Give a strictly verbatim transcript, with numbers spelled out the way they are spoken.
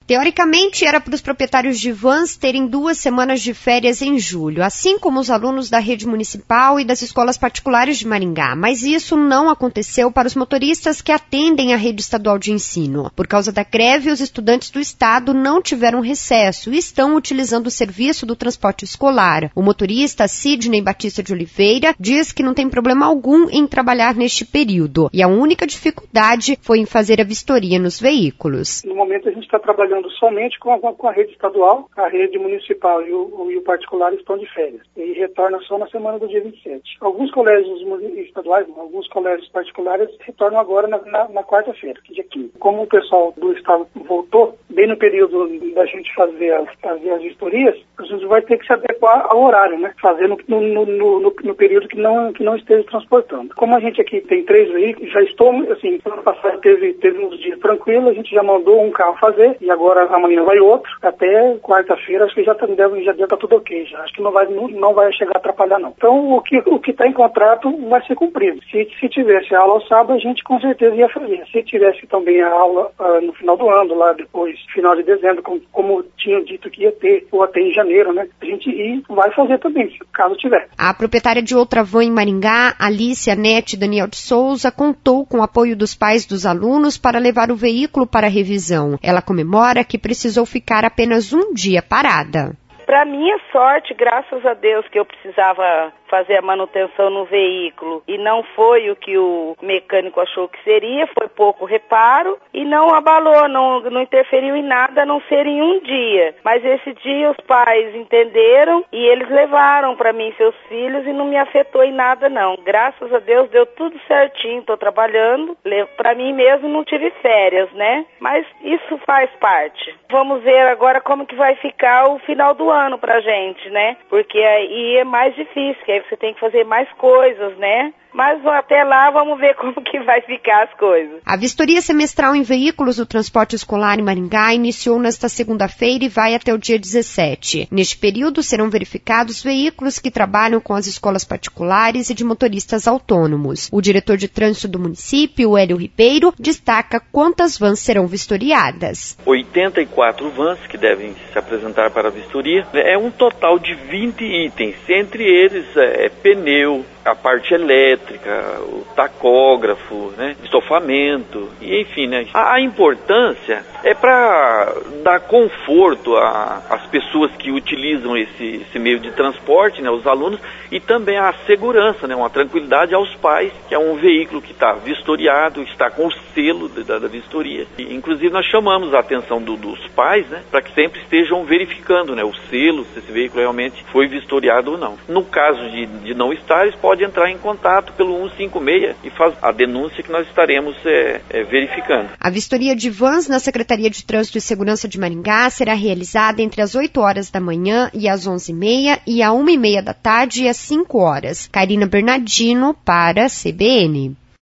Teoricamente, era para os proprietários de vans terem duas semanas de férias em julho, assim como os alunos da rede municipal e das escolas particulares de Maringá, mas isso não aconteceu para os motoristas que atendem a rede estadual de ensino. Por causa da greve, os estudantes do estado não tiveram recesso e estão utilizando o serviço do transporte escolar. O motorista Sidney Batista de Oliveira diz que não tem problema algum em trabalhar neste período e a única dificuldade foi em fazer a vistoria nos veículos. No momento a gente está trabalhando somente com a, com a rede estadual, a rede municipal e o, e o particular estão de férias e retornam só na semana do dia vinte e sete. Alguns colégios estaduais, alguns colégios particulares retornam agora na, na, na quarta-feira, que é dia quinze. Como o pessoal do estado voltou, bem no período da gente fazer as, fazer as vistorias, a gente vai ter que se adequar ao horário, né? Fazer no, no, no, no, no período que não, que não esteja transportando. Como a gente aqui tem três veículos, já estou, assim, ano passado teve, teve uns dias tranquilos, a gente já mandou um carro fazer e agora amanhã vai outro. Até quarta-feira acho que já deve já estar tudo ok. Já. Acho que não vai, não, não vai chegar a atrapalhar, não. Então, o que o que está em contrato vai ser cumprido. Se, se tivesse aula ao sábado, a gente com certeza ia fazer. Se tivesse também a aula uh, no final do ano, lá depois, final de dezembro, como, como tinham dito que ia ter, ou até em janeiro, né? A gente ia, vai fazer também, caso tiver. A proprietária de outra van em Maringá, Alice Anete Daniel de Souza, contou com o apoio dos pais dos alunos para levar o veículo para a revisão. Ela comemora que precisou ficar apenas um dia parada. Para minha sorte, graças a Deus que eu precisava fazer a manutenção no veículo e não foi o que o mecânico achou que seria, foi pouco reparo e não abalou, não, não interferiu em nada, a não ser em um dia. Mas esse dia os pais entenderam e eles levaram para mim seus filhos e não me afetou em nada não. Graças a Deus deu tudo certinho, estou trabalhando, para mim mesmo não tive férias, né? Mas isso faz parte. Vamos ver agora como que vai ficar o final do ano pra gente, né? Porque aí é mais difícil, que aí você tem que fazer mais coisas, né? Mas até lá vamos ver como que vai ficar as coisas. A vistoria semestral em veículos do transporte escolar em Maringá iniciou nesta segunda-feira e vai até o dia dezessete. Neste período serão verificados veículos que trabalham com as escolas particulares e de motoristas autônomos. O diretor de trânsito do município, Hélio Ribeiro, destaca quantas vans serão vistoriadas. oitenta e quatro vans que devem se apresentar para a vistoria. É um total de vinte itens, entre eles é, pneu, a parte elétrica, o tacógrafo, né, estofamento, e enfim, né, a, a importância é para dar conforto às pessoas que utilizam esse, esse meio de transporte, né, os alunos, e também a segurança, né, uma tranquilidade aos pais, que é um veículo que está vistoriado, está com o selo da, da vistoria. E, inclusive nós chamamos a atenção do, dos pais, né, para que sempre estejam verificando, né, o selo, se esse veículo realmente foi vistoriado ou não. No caso de, de não estar, eles podem entrar em contato pelo cento e cinquenta e seis e faz a denúncia que nós estaremos é, é, verificando. A vistoria de vans na Secretaria de Trânsito e Segurança de Maringá será realizada entre as oito horas da manhã e as onze e meia e a uma e meia da tarde e às cinco horas. Karina Bernardino para a C B N.